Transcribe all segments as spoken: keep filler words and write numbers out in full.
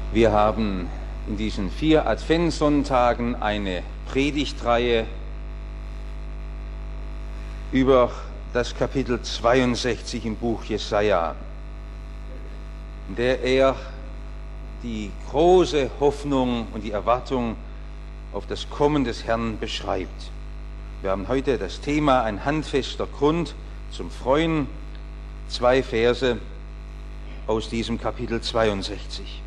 Wir haben in diesen vier Adventssonntagen eine Predigtreihe über das Kapitel zweiundsechzig im Buch Jesaja, in der er die große Hoffnung und die Erwartung auf das Kommen des Herrn beschreibt. Wir haben heute das Thema ein handfester Grund zum Freuen, zwei Verse aus diesem Kapitel zweiundsechzig.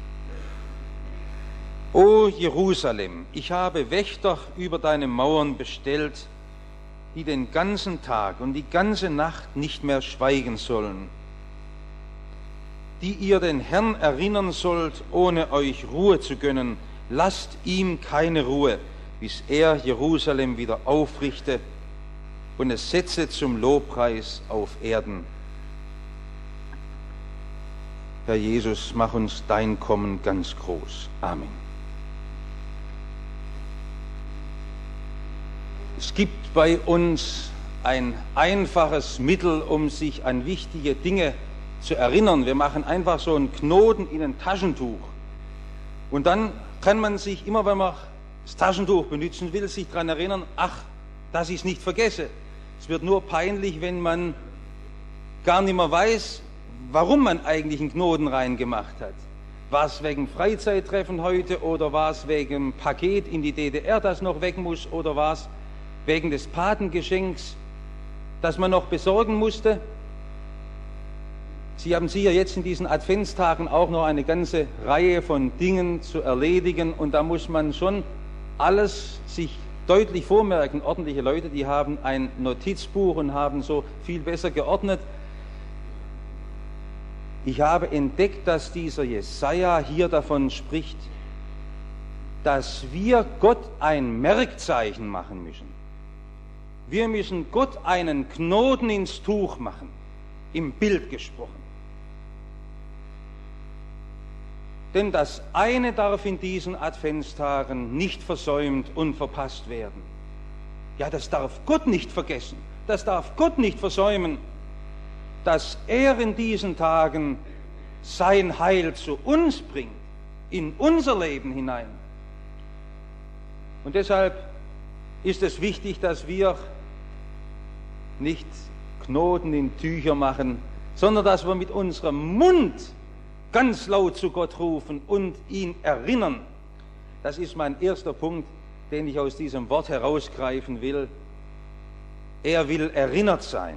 O Jerusalem, ich habe Wächter über deine Mauern bestellt, die den ganzen Tag und die ganze Nacht nicht mehr schweigen sollen, die ihr den Herrn erinnern sollt, ohne euch Ruhe zu gönnen. Lasst ihm keine Ruhe, bis er Jerusalem wieder aufrichte und es setze zum Lobpreis auf Erden. Herr Jesus, mach uns dein Kommen ganz groß. Amen. Es gibt bei uns ein einfaches Mittel, um sich an wichtige Dinge zu erinnern. Wir machen einfach so einen Knoten in ein Taschentuch. Und dann kann man sich immer, wenn man das Taschentuch benutzen will, sich daran erinnern, ach, dass ich es nicht vergesse. Es wird nur peinlich, wenn man gar nicht mehr weiß, warum man eigentlich einen Knoten reingemacht hat. War es wegen Freizeittreffen heute oder war es wegen Paket in die D D R, das noch weg muss, oder war es wegen des Patengeschenks, das man noch besorgen musste? Sie haben sicher jetzt in diesen Adventstagen auch noch eine ganze Reihe von Dingen zu erledigen, und da muss man schon alles sich deutlich vormerken. Ordentliche Leute, die haben ein Notizbuch und haben so viel besser geordnet. Ich habe entdeckt, dass dieser Jesaja hier davon spricht, dass wir Gott ein Merkzeichen machen müssen. Wir müssen Gott einen Knoten ins Tuch machen, im Bild gesprochen. Denn das eine darf in diesen Adventstagen nicht versäumt und verpasst werden. Ja, das darf Gott nicht vergessen, das darf Gott nicht versäumen, dass er in diesen Tagen sein Heil zu uns bringt, in unser Leben hinein. Und deshalb ist es wichtig, dass wir nicht Knoten in Tücher machen, sondern dass wir mit unserem Mund ganz laut zu Gott rufen und ihn erinnern. Das ist mein erster Punkt, den ich aus diesem Wort herausgreifen will. Er will erinnert sein.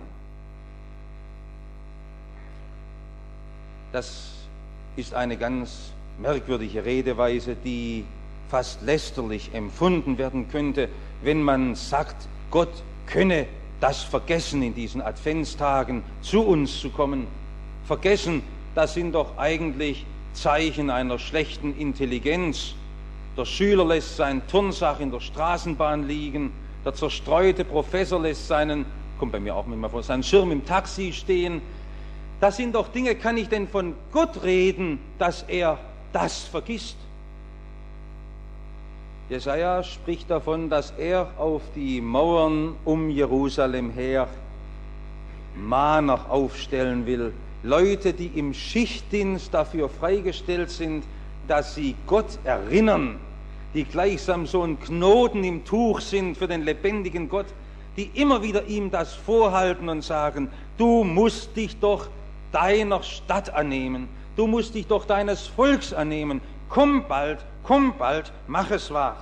Das ist eine ganz merkwürdige Redeweise, die fast lästerlich empfunden werden könnte, wenn man sagt, Gott könne das vergessen, in diesen Adventstagen zu uns zu kommen. Vergessen, das sind doch eigentlich Zeichen einer schlechten Intelligenz. Der Schüler lässt sein Turnsack in der Straßenbahn liegen, der zerstreute Professor lässt seinen, kommt bei mir auch manchmal vor, seinen Schirm im Taxi stehen. Das sind doch Dinge, kann ich denn von Gott reden, dass er das vergisst? Jesaja spricht davon, dass er auf die Mauern um Jerusalem her Mahner aufstellen will. Leute, die im Schichtdienst dafür freigestellt sind, dass sie Gott erinnern, die gleichsam so ein Knoten im Tuch sind für den lebendigen Gott, die immer wieder ihm das vorhalten und sagen, du musst dich doch deiner Stadt annehmen, du musst dich doch deines Volks annehmen, komm bald, komm bald, mach es wahr.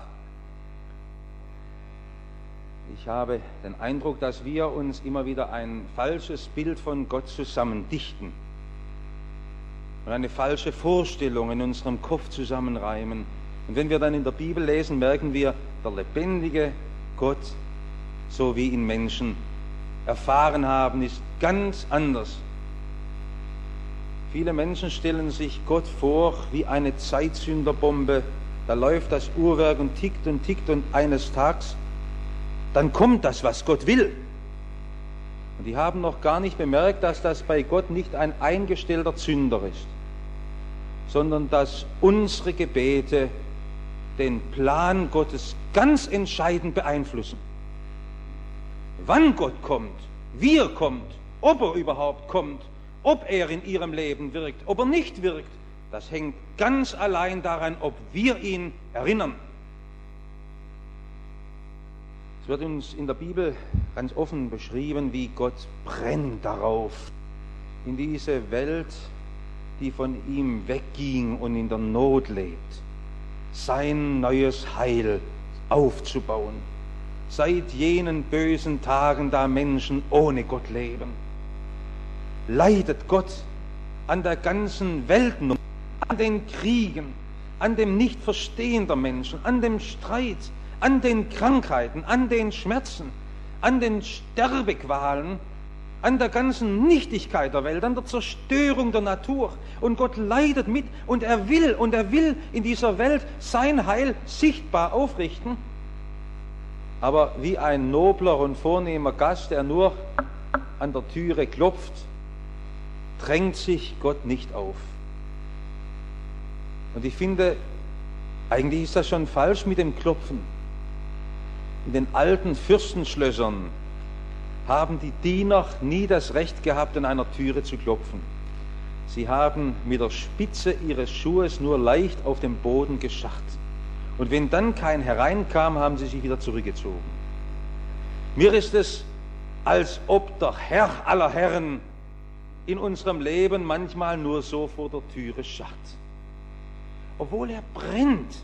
Ich habe den Eindruck, dass wir uns immer wieder ein falsches Bild von Gott zusammendichten und eine falsche Vorstellung in unserem Kopf zusammenreimen. Und wenn wir dann in der Bibel lesen, merken wir, der lebendige Gott, so wie ihn Menschen erfahren haben, ist ganz anders. Viele Menschen stellen sich Gott vor wie eine Zeitsünderbombe. Da läuft das Uhrwerk und tickt und tickt, und eines Tages, dann kommt das, was Gott will. Und die haben noch gar nicht bemerkt, dass das bei Gott nicht ein eingestellter Zünder ist, sondern dass unsere Gebete den Plan Gottes ganz entscheidend beeinflussen. Wann Gott kommt, wie er kommt, ob er überhaupt kommt, ob er in ihrem Leben wirkt, ob er nicht wirkt, Das hängt ganz allein daran, ob wir ihn erinnern. Es wird uns in der Bibel ganz offen beschrieben, wie Gott brennt darauf, in diese Welt, die von ihm wegging und in der Not lebt, sein neues Heil aufzubauen. Seit jenen bösen Tagen, da Menschen ohne Gott leben, leidet Gott an der ganzen Weltnot, an den Kriegen, an dem Nichtverstehen der Menschen, an dem Streit, an den Krankheiten, an den Schmerzen, an den Sterbequalen, an der ganzen Nichtigkeit der Welt, an der Zerstörung der Natur. Und Gott leidet mit und er will, und er will in dieser Welt sein Heil sichtbar aufrichten. Aber wie ein nobler und vornehmer Gast, der nur an der Türe klopft, drängt sich Gott nicht auf. Und ich finde, eigentlich ist das schon falsch mit dem Klopfen. In den alten Fürstenschlössern haben die Diener nie das Recht gehabt, an einer Türe zu klopfen. Sie haben mit der Spitze ihres Schuhes nur leicht auf dem Boden gescharrt. Und wenn dann kein hereinkam, haben sie sich wieder zurückgezogen. Mir ist es, als ob der Herr aller Herren in unserem Leben manchmal nur so vor der Türe scharrt. Obwohl er brennt,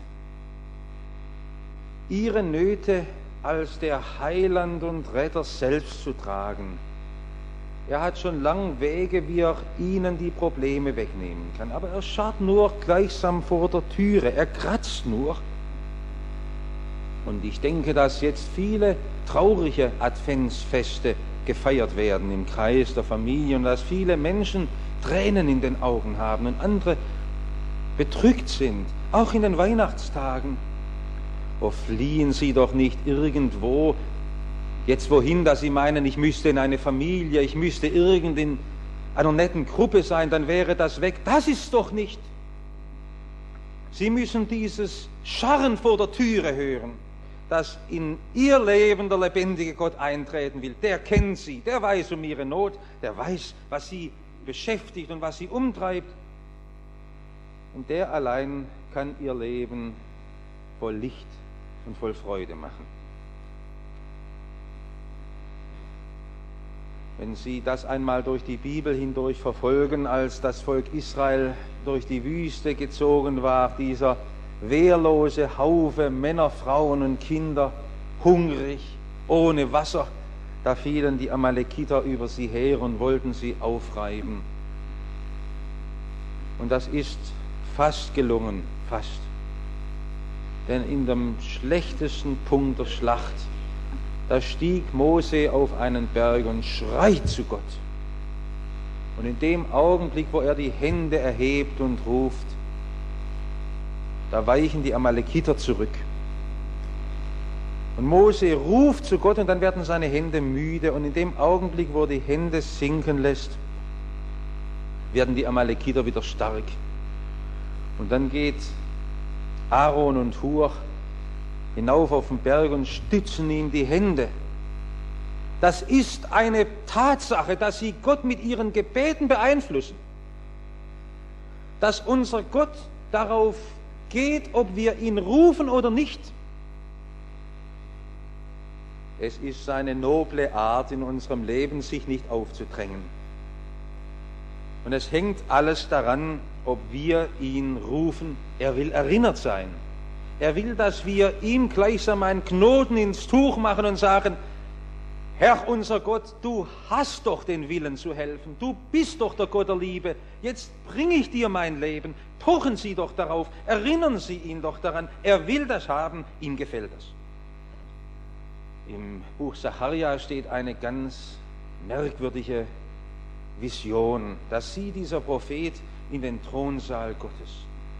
ihre Nöte als der Heiland und Retter selbst zu tragen. Er hat schon lang Wege, wie er ihnen die Probleme wegnehmen kann. Aber er scharrt nur gleichsam vor der Türe, er kratzt nur. Und ich denke, dass jetzt viele traurige Adventsfeste gefeiert werden im Kreis der Familie und dass viele Menschen Tränen in den Augen haben und andere bedrückt sind, auch in den Weihnachtstagen. Oh, fliehen Sie doch nicht irgendwo, jetzt wohin, dass Sie meinen, ich müsste in eine Familie, ich müsste irgend in einer netten Gruppe sein, dann wäre das weg. Das ist doch nicht. Sie müssen dieses Scharren vor der Türe hören, dass in Ihr Leben der lebendige Gott eintreten will. Der kennt Sie, der weiß um Ihre Not, der weiß, was Sie beschäftigt und was Sie umtreibt. Und der allein kann Ihr Leben voll Licht und voll Freude machen. Wenn Sie das einmal durch die Bibel hindurch verfolgen, als das Volk Israel durch die Wüste gezogen war, dieser wehrlose Haufe Männer, Frauen und Kinder, hungrig, ohne Wasser, da fielen die Amalekiter über sie her und wollten sie aufreiben. Und das ist fast gelungen, fast. Denn in dem schlechtesten Punkt der Schlacht, da stieg Mose auf einen Berg und schreit zu Gott. Und in dem Augenblick, wo er die Hände erhebt und ruft, da weichen die Amalekiter zurück. Und Mose ruft zu Gott und dann werden seine Hände müde. Und in dem Augenblick, wo er die Hände sinken lässt, werden die Amalekiter wieder stark. Und dann geht Aaron und Hur hinauf auf den Berg und stützen ihm die Hände. Das ist eine Tatsache, dass sie Gott mit ihren Gebeten beeinflussen. Dass unser Gott darauf geht, ob wir ihn rufen oder nicht. Es ist seine noble Art in unserem Leben, sich nicht aufzudrängen. Und es hängt alles daran, ob wir ihn rufen. Er will erinnert sein. Er will, dass wir ihm gleichsam einen Knoten ins Tuch machen und sagen, Herr unser Gott, du hast doch den Willen zu helfen. Du bist doch der Gott der Liebe. Jetzt bringe ich dir mein Leben. Pochen Sie doch darauf. Erinnern Sie ihn doch daran. Er will das haben. Ihm gefällt das. Im Buch Sacharja steht eine ganz merkwürdige Vision. Da sieht dieser Prophet in den Thronsaal Gottes.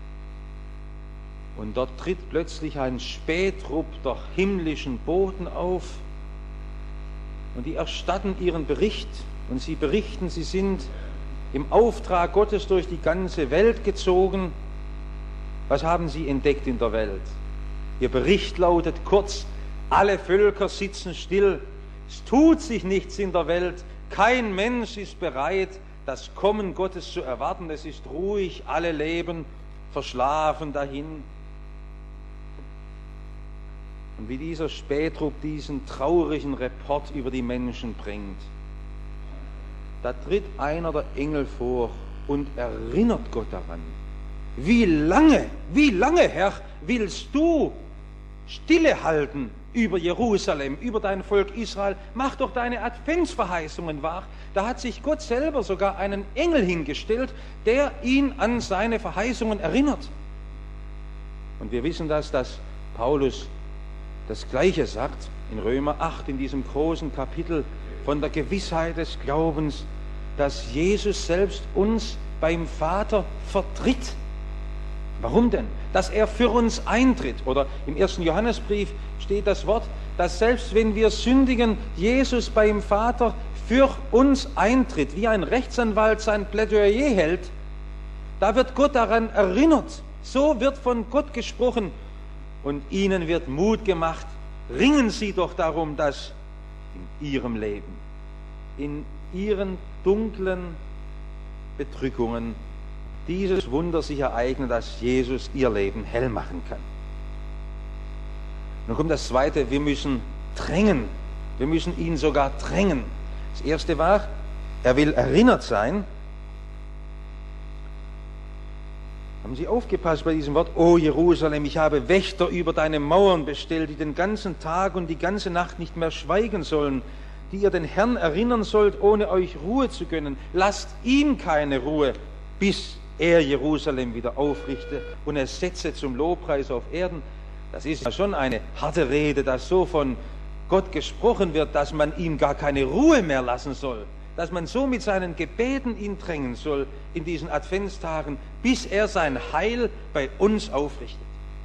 Und dort tritt plötzlich ein Spähtrupp der himmlischen Boten auf. Und die erstatten ihren Bericht und sie berichten, sie sind im Auftrag Gottes durch die ganze Welt gezogen. Was haben sie entdeckt in der Welt? Ihr Bericht lautet kurz, alle Völker sitzen still, es tut sich nichts in der Welt, kein Mensch ist bereit, das Kommen Gottes zu erwarten. Es ist ruhig, alle leben verschlafen dahin. Und wie dieser Spätrup diesen traurigen Report über die Menschen bringt, da tritt einer der Engel vor und erinnert Gott daran. Wie lange, wie lange, Herr, willst du Stille halten über Jerusalem, über dein Volk Israel? Mach doch deine Adventsverheißungen wahr. Da hat sich Gott selber sogar einen Engel hingestellt, der ihn an seine Verheißungen erinnert. Und wir wissen das, dass Paulus das Gleiche sagt in Römer acht, in diesem großen Kapitel von der Gewissheit des Glaubens, dass Jesus selbst uns beim Vater vertritt. Warum denn? Dass er für uns eintritt. Oder im ersten Johannesbrief steht das Wort, dass selbst wenn wir sündigen, Jesus beim Vater für uns eintritt, wie ein Rechtsanwalt sein Plädoyer hält. Da wird Gott daran erinnert. So wird von Gott gesprochen. Und ihnen wird Mut gemacht, ringen sie doch darum, dass in ihrem Leben, in ihren dunklen Bedrückungen dieses Wunder sich ereignet, dass Jesus ihr Leben hell machen kann. Nun kommt das Zweite, wir müssen drängen, wir müssen ihn sogar drängen. Das Erste war, er will erinnert sein. Haben Sie aufgepasst bei diesem Wort? O Jerusalem, ich habe Wächter über deine Mauern bestellt, die den ganzen Tag und die ganze Nacht nicht mehr schweigen sollen, die ihr den Herrn erinnern sollt, ohne euch Ruhe zu gönnen. Lasst ihm keine Ruhe, bis er Jerusalem wieder aufrichte und es setze zum Lobpreis auf Erden. Das ist ja schon eine harte Rede, dass so von Gott gesprochen wird, dass man ihm gar keine Ruhe mehr lassen soll. Dass man so mit seinen Gebeten ihn drängen soll in diesen Adventstagen, bis er sein Heil bei uns aufrichtet.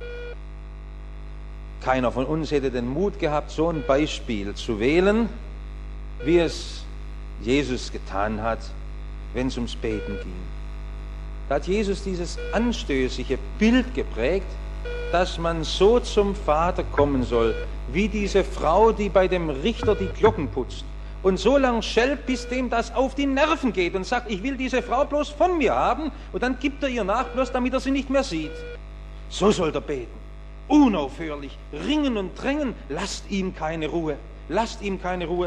Keiner von uns hätte den Mut gehabt, so ein Beispiel zu wählen, wie es Jesus getan hat, wenn es ums Beten ging. Da hat Jesus dieses anstößige Bild geprägt, dass man so zum Vater kommen soll, wie diese Frau, die bei dem Richter die Glocken putzt. Und so lange schellt, bis dem das auf die Nerven geht und sagt, ich will diese Frau bloß von mir haben, und dann gibt er ihr nach, bloß damit er sie nicht mehr sieht. So soll er beten, unaufhörlich, ringen und drängen, lasst ihm keine Ruhe, lasst ihm keine Ruhe.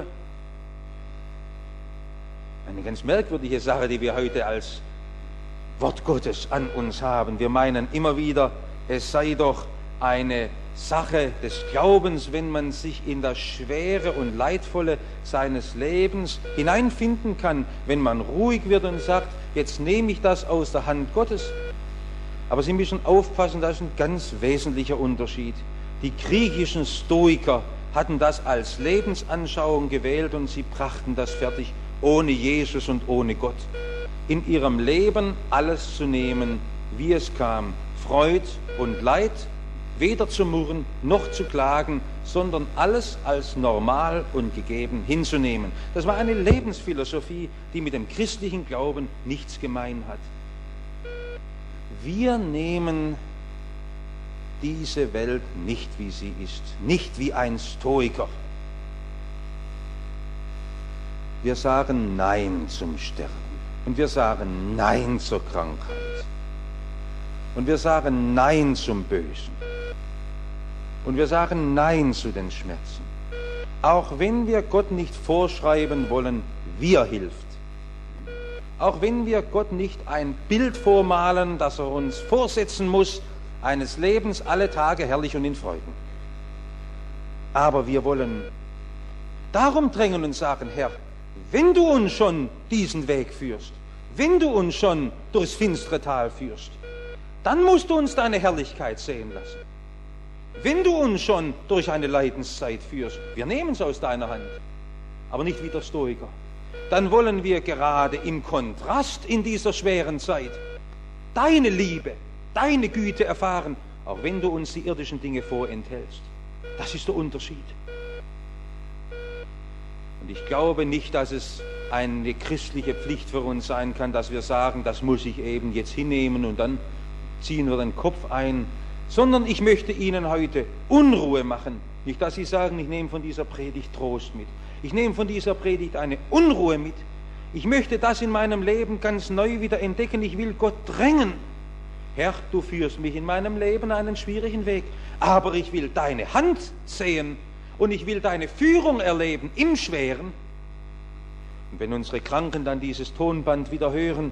Eine ganz merkwürdige Sache, die wir heute als Wort Gottes an uns haben. Wir meinen immer wieder, es sei doch eine Sache des Glaubens, wenn man sich in das Schwere und Leidvolle seines Lebens hineinfinden kann, wenn man ruhig wird und sagt, jetzt nehme ich das aus der Hand Gottes. Aber Sie müssen aufpassen, das ist ein ganz wesentlicher Unterschied. Die griechischen Stoiker hatten das als Lebensanschauung gewählt und sie brachten das fertig, ohne Jesus und ohne Gott. In ihrem Leben alles zu nehmen, wie es kam, Freud und Leid, weder zu murren noch zu klagen, sondern alles als normal und gegeben hinzunehmen. Das war eine Lebensphilosophie, die mit dem christlichen Glauben nichts gemein hat. Wir nehmen diese Welt nicht, wie sie ist, nicht wie ein Stoiker. Wir sagen Nein zum Sterben und wir sagen Nein zur Krankheit und wir sagen Nein zum Bösen. Und wir sagen Nein zu den Schmerzen. Auch wenn wir Gott nicht vorschreiben wollen, wie er hilft. Auch wenn wir Gott nicht ein Bild vormalen, das er uns vorsetzen muss, eines Lebens alle Tage herrlich und in Freuden. Aber wir wollen darum drängen und sagen, Herr, wenn du uns schon diesen Weg führst, wenn du uns schon durchs finstere Tal führst, dann musst du uns deine Herrlichkeit sehen lassen. Wenn du uns schon durch eine Leidenszeit führst, wir nehmen es aus deiner Hand, aber nicht wie der Stoiker, dann wollen wir gerade im Kontrast in dieser schweren Zeit deine Liebe, deine Güte erfahren, auch wenn du uns die irdischen Dinge vorenthältst. Das ist der Unterschied. Und ich glaube nicht, dass es eine christliche Pflicht für uns sein kann, dass wir sagen, das muss ich eben jetzt hinnehmen und dann ziehen wir den Kopf ein, sondern ich möchte Ihnen heute Unruhe machen. Nicht, dass Sie sagen, ich nehme von dieser Predigt Trost mit. Ich nehme von dieser Predigt eine Unruhe mit. Ich möchte das in meinem Leben ganz neu wieder entdecken. Ich will Gott drängen. Herr, du führst mich in meinem Leben einen schwierigen Weg, aber ich will deine Hand sehen und ich will deine Führung erleben im Schweren. Und wenn unsere Kranken dann dieses Tonband wieder hören,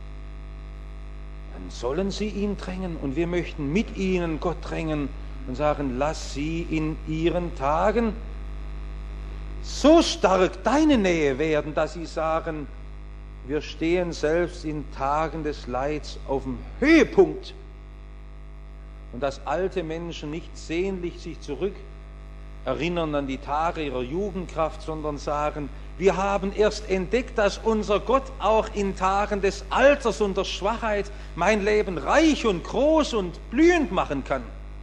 dann sollen sie ihn drängen und wir möchten mit ihnen Gott drängen und sagen, lass sie in ihren Tagen so stark deine Nähe werden, dass sie sagen, wir stehen selbst in Tagen des Leids auf dem Höhepunkt. Und dass alte Menschen nicht sehnlich sich zurück erinnern an die Tage ihrer Jugendkraft, sondern sagen, wir haben erst entdeckt, dass unser Gott auch in Tagen des Alters und der Schwachheit mein Leben reich und groß und blühend machen kann.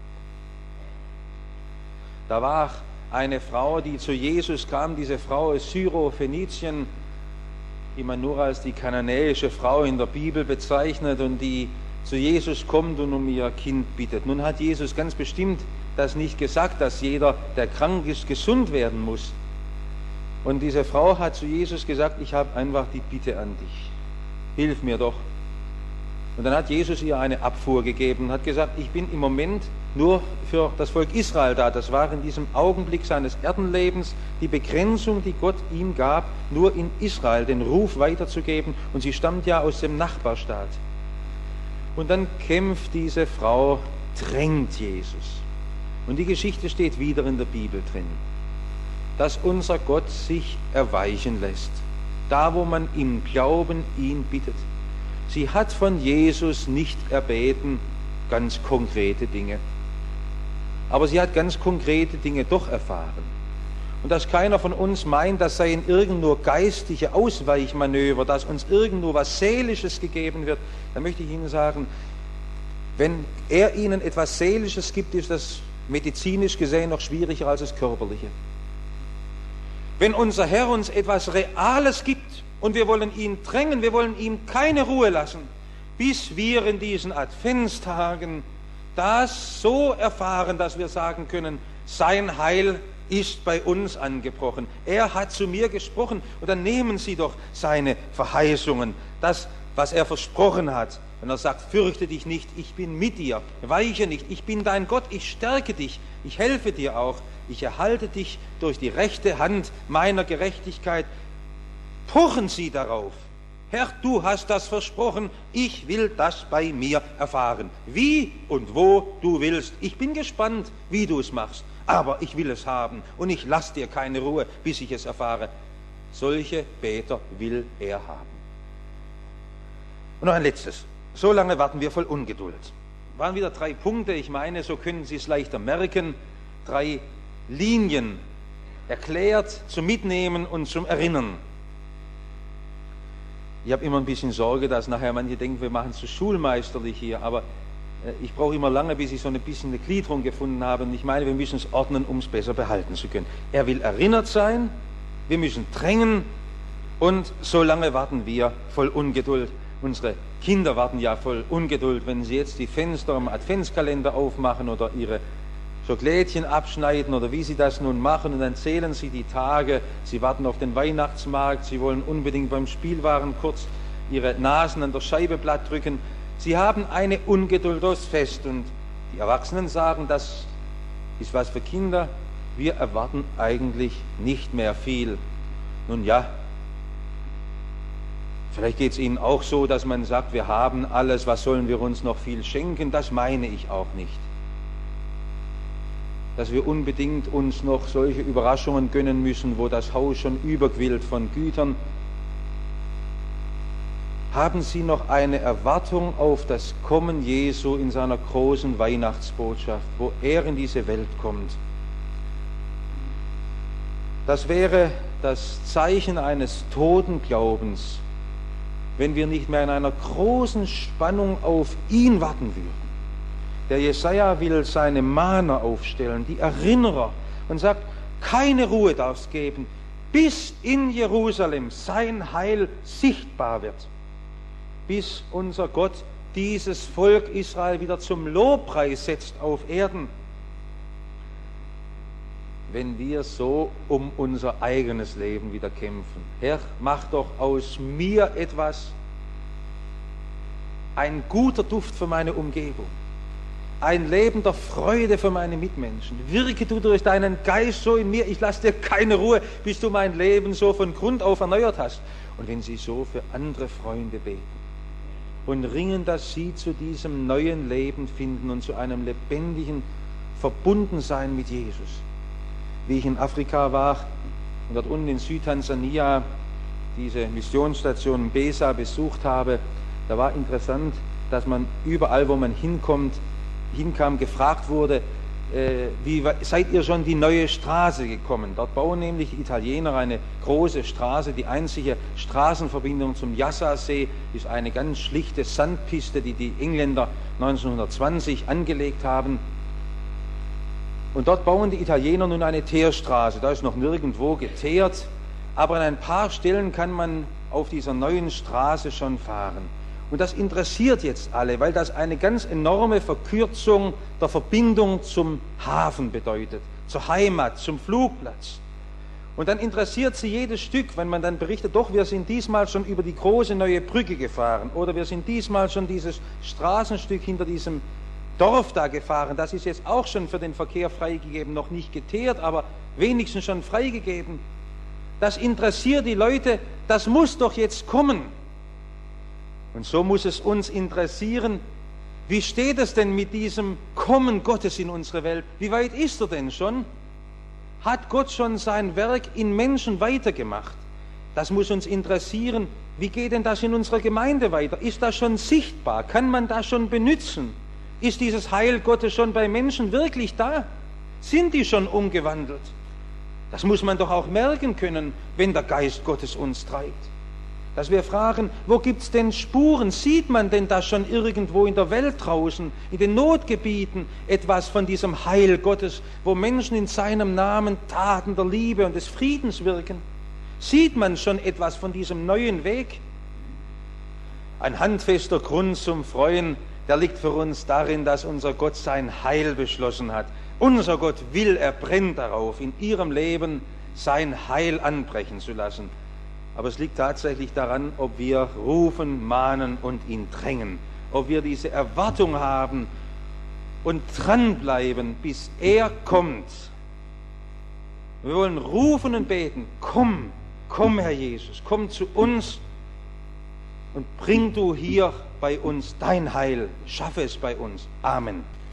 Da war eine Frau, die zu Jesus kam, diese Frau aus Syro-Phönizien, die man nur als die kananäische Frau in der Bibel bezeichnet und die zu Jesus kommt und um ihr Kind bittet. Nun hat Jesus ganz bestimmt das nicht gesagt, dass jeder, der krank ist, gesund werden muss. Und diese Frau hat zu Jesus gesagt, ich habe einfach die Bitte an dich, hilf mir doch. Und dann hat Jesus ihr eine Abfuhr gegeben und hat gesagt, ich bin im Moment nur für das Volk Israel da. Das war in diesem Augenblick seines Erdenlebens die Begrenzung, die Gott ihm gab, nur in Israel den Ruf weiterzugeben. Und sie stammt ja aus dem Nachbarstaat. Und dann kämpft diese Frau, drängt Jesus. Und die Geschichte steht wieder in der Bibel drin, dass unser Gott sich erweichen lässt, da wo man im Glauben ihn bittet. Sie hat von Jesus nicht erbeten ganz konkrete Dinge, aber sie hat ganz konkrete Dinge doch erfahren. Und dass keiner von uns meint, das seien irgend nur geistige Ausweichmanöver, dass uns irgend nur was Seelisches gegeben wird, dann möchte ich Ihnen sagen, wenn er Ihnen etwas Seelisches gibt, ist das medizinisch gesehen noch schwieriger als das Körperliche. Wenn unser Herr uns etwas Reales gibt und wir wollen ihn drängen, wir wollen ihm keine Ruhe lassen, bis wir in diesen Adventstagen das so erfahren, dass wir sagen können, sein Heil ist bei uns angebrochen. Er hat zu mir gesprochen und dann nehmen Sie doch seine Verheißungen, das, was er versprochen hat. Wenn er sagt, fürchte dich nicht, ich bin mit dir, weiche nicht, ich bin dein Gott, ich stärke dich, ich helfe dir auch, ich erhalte dich durch die rechte Hand meiner Gerechtigkeit. Pochen Sie darauf. Herr, du hast das versprochen, ich will das bei mir erfahren. Wie und wo du willst. Ich bin gespannt, wie du es machst, aber ich will es haben und ich lasse dir keine Ruhe, bis ich es erfahre. Solche Beter will er haben. Und noch ein letztes. So lange warten wir voll Ungeduld. Waren wieder drei Punkte, ich meine, so können Sie es leichter merken. Drei Linien, erklärt, zum Mitnehmen und zum Erinnern. Ich habe immer ein bisschen Sorge, dass nachher manche denken, wir machen es zu schulmeisterlich hier, aber ich brauche immer lange, bis ich so ein bisschen eine Gliederung gefunden habe. Und ich meine, wir müssen es ordnen, um es besser behalten zu können. Er will erinnert sein, wir müssen drängen und so lange warten wir voll Ungeduld. Unsere Kinder warten ja voll Ungeduld, wenn sie jetzt die Fenster am Adventskalender aufmachen oder ihre Schokolädchen abschneiden oder wie sie das nun machen und dann zählen sie die Tage, sie warten auf den Weihnachtsmarkt, sie wollen unbedingt beim Spielwaren kurz ihre Nasen an der Scheibe platt drücken. Sie haben eine Ungeduld aufs Fest und die Erwachsenen sagen, das ist was für Kinder, wir erwarten eigentlich nicht mehr viel. Nun ja, vielleicht geht es Ihnen auch so, dass man sagt, wir haben alles, was sollen wir uns noch viel schenken, das meine ich auch nicht. Dass wir unbedingt uns noch solche Überraschungen gönnen müssen, wo das Haus schon überquillt von Gütern. Haben Sie noch eine Erwartung auf das Kommen Jesu in seiner großen Weihnachtsbotschaft, wo er in diese Welt kommt? Das wäre das Zeichen eines toten Glaubens, wenn wir nicht mehr in einer großen Spannung auf ihn warten würden. Der Jesaja will seine Mahner aufstellen, die Erinnerer, und sagt, keine Ruhe darf es geben, bis in Jerusalem sein Heil sichtbar wird, bis unser Gott dieses Volk Israel wieder zum Lobpreis setzt auf Erden. wenn wir so um unser eigenes Leben wieder kämpfen. Herr, mach doch aus mir etwas, ein guter Duft für meine Umgebung, ein Leben der Freude für meine Mitmenschen. Wirke du durch deinen Geist so in mir, ich lasse dir keine Ruhe, bis du mein Leben so von Grund auf erneuert hast. Und wenn sie so für andere Freunde beten und ringen, dass sie zu diesem neuen Leben finden und zu einem lebendigen Verbundensein mit Jesus. Wie ich in Afrika war und dort unten in Südtansania diese Missionsstation Mbesa besucht habe, da war interessant, dass man überall, wo man hinkommt, hinkam, gefragt wurde, äh, wie seid ihr schon die neue Straße gekommen? Dort bauen nämlich die Italiener eine große Straße, die einzige Straßenverbindung zum Yassa-See ist eine ganz schlichte Sandpiste, die die Engländer neunzehnhundertzwanzig angelegt haben. Und dort bauen die Italiener nun eine Teerstraße. Da ist noch nirgendwo geteert, aber an ein paar Stellen kann man auf dieser neuen Straße schon fahren. Und das interessiert jetzt alle, weil das eine ganz enorme Verkürzung der Verbindung zum Hafen bedeutet, zur Heimat, zum Flugplatz. Und dann interessiert sie jedes Stück, wenn man dann berichtet, doch, wir sind diesmal schon über die große neue Brücke gefahren oder wir sind diesmal schon dieses Straßenstück hinter diesem Dorf da gefahren, das ist jetzt auch schon für den Verkehr freigegeben, noch nicht geteert, aber wenigstens schon freigegeben. Das interessiert die Leute, das muss doch jetzt kommen. Und so muss es uns interessieren, wie steht es denn mit diesem Kommen Gottes in unsere Welt? Wie weit ist er denn schon? Hat Gott schon sein Werk in Menschen weitergemacht? Das muss uns interessieren, wie geht denn das in unserer Gemeinde weiter? Ist das schon sichtbar? Kann man das schon benutzen? Ist dieses Heil Gottes schon bei Menschen wirklich da? Sind die schon umgewandelt? Das muss man doch auch merken können, wenn der Geist Gottes uns treibt. Dass wir fragen, wo gibt es denn Spuren? Sieht man denn das schon irgendwo in der Welt draußen, in den Notgebieten, etwas von diesem Heil Gottes, wo Menschen in seinem Namen Taten der Liebe und des Friedens wirken? Sieht man schon etwas von diesem neuen Weg? Ein handfester Grund zum Freuen, der liegt für uns darin, dass unser Gott sein Heil beschlossen hat. Unser Gott will, er brennt darauf, in ihrem Leben sein Heil anbrechen zu lassen. Aber es liegt tatsächlich daran, ob wir rufen, mahnen und ihn drängen. Ob wir diese Erwartung haben und dranbleiben, bis er kommt. Wir wollen rufen und beten, komm, komm Herr Jesus, komm zu uns und bring du hier bei uns dein Heil, schaffe es bei uns. Amen.